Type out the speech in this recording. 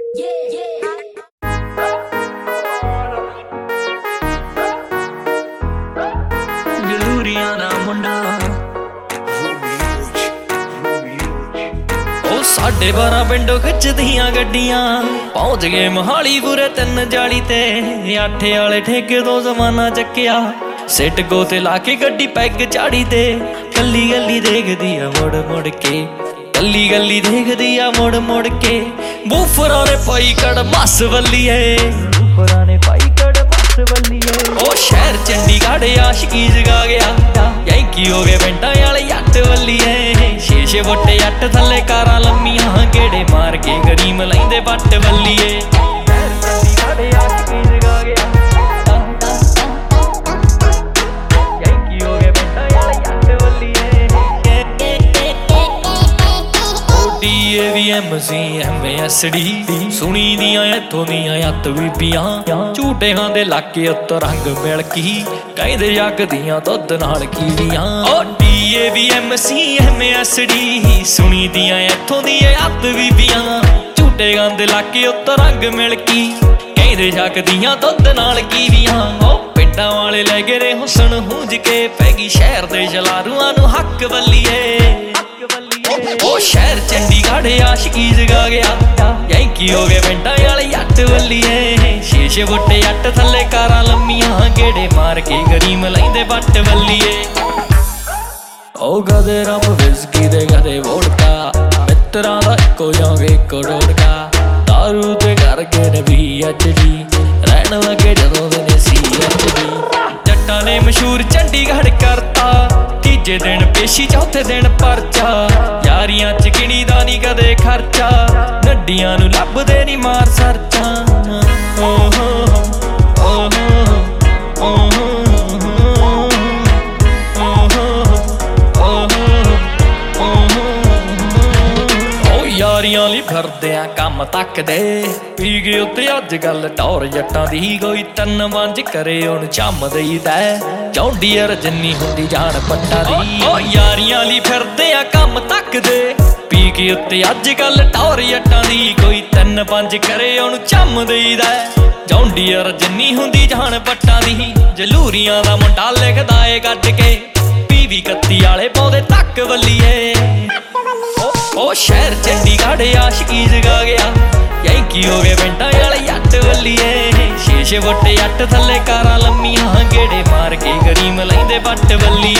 ਗਲੂਰੀਆਂ ਦਾ ਮੁੰਡਾ ਉਹ 12:30 ਪਿੰਡੋਂ ਖਿੱਚਦੀਆਂ ਗੱਡੀਆਂ ਪਹੁੰਚ ਗਏ ਮੋਹਾਲੀ ਪੂਰੇ 3 ਜਾਲੀ ਤੇ 8 ਵਾਲੇ ਠੇਕੇ ਤੋਂ ਜ਼ਮਾਨਾ ਚੱਕਿਆ ਸਿੱਟ ਗੋ ਤੇ ਲਾ ਕੇ ਗੱਡੀ ਪੈਗ ਝਾੜੀ ਤੇ ਕੱਲੀ ਗੱਲੀ ਦੇਖਦੀ ਆ ਮੁੜ ਮੁੜ ਕੇ ਕੱਲੀ ਗੱਲੀ ਦੇਖਦੀ ਆ ਮੁੜ ਮੁੜ ਕੇ ਬੂਫਰਾਂ ਨੇ ਪਾਈ ਕੜ ਮੱਸ ਵੱਲੀਏ ਬੂਫਰਾਂ ਨੇ ਪਾਈ ਕੜ ਮੱਸ ਵੱਲੀਏ ਉਹ ਸ਼ਹਿਰ ਚੰਡੀਗੜ੍ਹ ਆਸ਼ਕੀ ਜਗਾ ਗਿਆ ਯੈਂਕੀ ਹੋ ਗਏ ਪਿੰਡਾਂ ਵਾਲੇ ਜੱਟ ਵੱਲੀਏ 6 ਵੋਟੇ ਜੱਟ ਥੱਲੇ ਕਾਰਾਂ ਲੰਮੀਆਂ ਗੇੜੇ ਮਾਰ ਕੇ ਗਰੀਮ ਲੈਂਦੇ ਵੱਟ ਵੱਲੀਏ ਸ਼ਹਿਰ ਚੰਡੀਗੜ੍ਹ ਆਸ਼ਕੀ ਜਗਾ ਗਿਆ ਯੈਂਕੀ ਹੋ ਗਏ ਪਿੰਡਾਂ ਵਾਲੇ ਜੱਟ ਵੱਲੀਏ DAVMC MASD ਸੁਣੀ ਦੀਆਂ ਇੱਥੋਂ ਦੀਆਂ ਅੱਤ ਬੀਬੀਆਂ ਝੂਟੇ ਖਾਂਦੇ ਲਾਕੇ ਉੱਤ ਰੰਗ ਮਿਲਕੀ ਕਹਿੰਦੇ ਜੱਗਦੀਆਂ ਦੁੱਧ ਨਾਲ ਕੀੜੀਆਂ ਓ DAVMC MASD ਸੁਣੀ ਦੀਆਂ ਇੱਥੋਂ ਦੀਆਂ ਅੱਤ ਬੀਬੀਆਂ ਝੂਟੇ ਖਾਂਦੇ ਲਾਕੇ ਉੱਤ ਰੰਗ ਮਿਲਕੀ ਕਹਿੰਦੇ ਜੱਗਦੀਆਂ ਦੁੱਧ ਨਾਲ ਕੀੜੀਆਂ ਓ ਪਿੰਡਾਂ ਵਾਲੇ ਲੈ ਗਏ ਰੇ ਹੁਸਨ ਹੁੰਜ ਕੇ ਪੈ ਗਈ ਸ਼ਹਿਰ ਦੇ ਜਲਾਰੂਆਂ ਨੂੰ ਹੱਕ ਵੱਲੀਏ ਉਹ ਸ਼ਹਿਰ ਚੰਡੀਗੜ੍ਹ ਆਸ਼ਕੀ ਜਗਾ ਗਿਆ ਯੈਂਕੀ ਹੋ ਗਏ ਪਿੰਡਾਂ ਵਾਲੇ ਜੱਟ ਵੱਲੀਏ 6 ਵੋਟੇ ਜੱਟ ਥੱਲੇ ਕਾਰਾਂ ਲੰਮੀਆਂ ਗੇੜੇ ਮਾਰ ਕੇ ਗਰੀਮ ਲੈਂਦੇ ਵੱਟ ਵੱਲੀਏ ਉਹ ਗਦੇ ਰਮ ਵਿਸਕੀ ਦੇ ਗਦੇ ਵੋਡਕਾ ਮਿੱਤਰਾਂ ਦਾ ਇੱਕੋ ਜਾਂਗ ਇੱਕੋ ਡੋਡਕਾ ਦਾਰੂ ਤੇ ਕਰਕੇ ਨੇ VHD ਰਹਿਣ ਲੱਗੇ ਜਦੋਂ ਦੇ ਨੇ CHD ਜੱਟਾਂ ਨੇ ਮਸ਼ਹੂਰ ਚੰਡੀਗੜ੍ਹ ਕਰਤਾ ਤੀਜੇ ਦਿਨ ਪੇਸ਼ੀ ਚੌਥੇ ਦਿਨ ਪਰਚਾ ਯਾਰੀਆਂ ਚ ਗਿਣੀ ਦਾ ਨੀ ਕਦੇ ਖਰਚਾ ਨੱਡੀਆਂ ਨੂੰ ਲੱਭਦੇ ਨੀ ਮਾਰ ਸਰਚਾਂ ਯਾਰੀਆਂ ਲਈ ਫਿਰਦੇ ਆ ਕੰਮ ਤੱਕਦੇ ਪੀ ਗਏ ਉੱਤੇ ਅੱਜ ਕੱਲ ਟੌਰ ਜੱਟਾਂ ਦੀ ਕੋਈ 3-5 ਕਰੇ ਉਹਨੂੰ ਚੰਮ ਦੇਈਦਾ ਚੌਂਡੀਅਰ ਜਿੰਨੀ ਹੁੰਦੀ ਜਾਣ ਪੱਟਾਂ ਦੀ ਓ ਯਾਰੀਆਂ ਲਈ ਫਿਰਦੇ ਆ ਕੰਮ ਤੱਕਦੇ ਪੀ ਗਏ ਉੱਤੇ ਅੱਜ ਕੱਲ ਟੌਰ ਜੱਟਾਂ ਦੀ ਕੋਈ 3-5 ਕਰੇ ਉਹਨੂੰ ਚੰਮ ਦੇਈਦਾ ਚੌਂਡੀਅਰ ਜਿੰਨੀ ਹੁੰਦੀ ਜਾਣ ਪੱਟਾਂ ਦੀ ਜਲੂਰੀਆਂ ਦਾ ਮੁੰਡਾ ਲਿਖਦਾ ਏ ਗੱਡ ਕੇ PV 31 ਵਾਲੇ ਪਾਉਂਦੇ ਤੱਕ ਵੱਲੀਏ ਉਹ ਸ਼ਹਿਰ ਚੰਡੀਗੜ੍ਹ ਆਸ਼ਕੀ ਜਗਾ ਗਿਆ ਯੈਂਕੀ ਹੋ ਗਏ ਪਿੰਡਾਂ ਵਾਲੇ ਜੱਟ ਵੱਲੀਏ 6 ਵੋਟੇ ਜੱਟ ਥੱਲੇ ਕਾਰਾਂ ਲੰਮੀਆਂ ਗੇੜੇ ਮਾਰ ਕੇ ਗਰੀਮ ਲੈਂਦੇ ਵੱਟ ਵੱਲੀਏ